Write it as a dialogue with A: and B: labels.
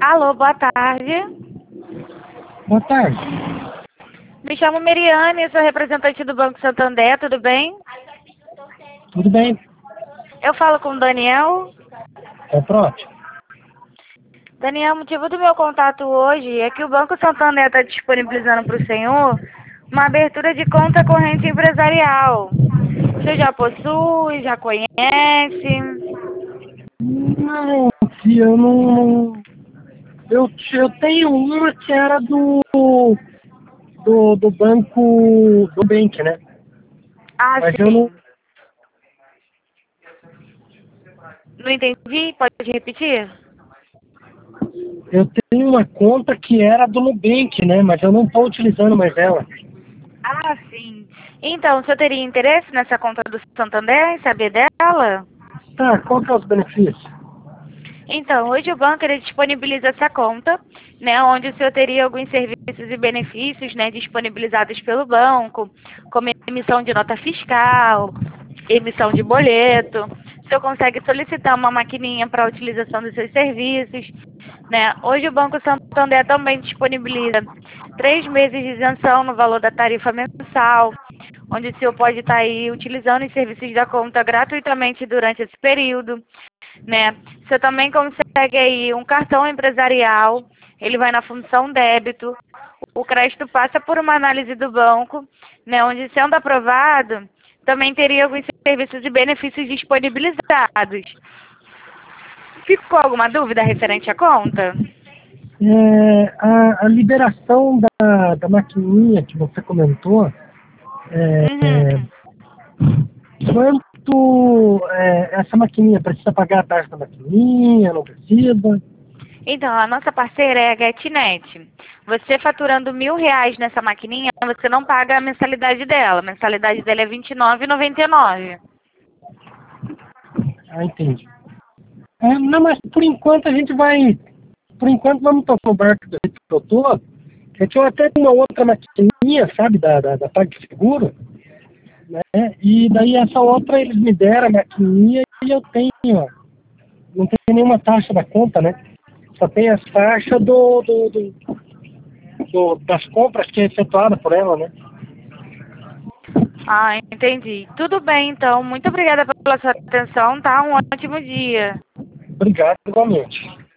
A: Alô, boa tarde.
B: Boa tarde.
A: Me chamo Meriane, sou representante do Banco Santander, tudo bem?
B: Tudo bem?
A: Eu falo com o Daniel.
B: É próximo.
A: Daniel, o motivo do meu contato hoje é que o Banco Santander está disponibilizando para o senhor uma abertura de conta corrente empresarial. O senhor já possui, já conhece?
B: Não, que eu não. Eu tenho uma que era do banco do Bank, né?
A: Ah,
B: Mas eu não.
A: sim. Não entendi? Pode repetir?
B: Eu tenho uma conta que era do Nubank, né? Mas eu não estou utilizando mais ela.
A: Ah, sim. Então, o senhor teria interesse nessa conta do Santander, em saber dela?
B: Tá, qual que é os benefícios?
A: Então, hoje o banco ele disponibiliza essa conta, né, onde o senhor teria alguns serviços e benefícios, né, disponibilizados pelo banco, como emissão de nota fiscal, emissão de boleto. O senhor consegue solicitar uma maquininha para a utilização dos seus serviços, né? Hoje o Banco Santander também disponibiliza 3 meses de isenção no valor da tarifa mensal, onde o senhor pode estar aí utilizando os serviços da conta gratuitamente durante esse período, né? Você também consegue aí um cartão empresarial, ele vai na função débito, o crédito passa por uma análise do banco, né? Onde sendo aprovado, também teria alguns serviços e benefícios disponibilizados. Ficou alguma dúvida referente à conta?
B: A liberação da maquininha que você comentou,
A: Uhum.
B: quanto essa maquininha precisa pagar a taxa da maquininha, não precisa?
A: Então, a nossa parceira é a GetNet. Você faturando R$ 1.000 nessa maquininha, você não paga a mensalidade dela. A mensalidade dela é R$ 29,99.
B: Ah, entendi. Não, mas por enquanto a gente vai. Por enquanto vamos tocar o barco do jeito que eu tô. A gente até tem uma outra maquininha, sabe, da PagSeguro, né? E daí essa outra eles me deram a maquininha e eu tenho, ó. Não tem nenhuma taxa da conta, né? Só tem as taxas das compras que é efetuada por ela, né?
A: Ah, entendi. Tudo bem, então. Muito obrigada pela sua atenção, tá? Um ótimo dia.
B: Obrigado, igualmente.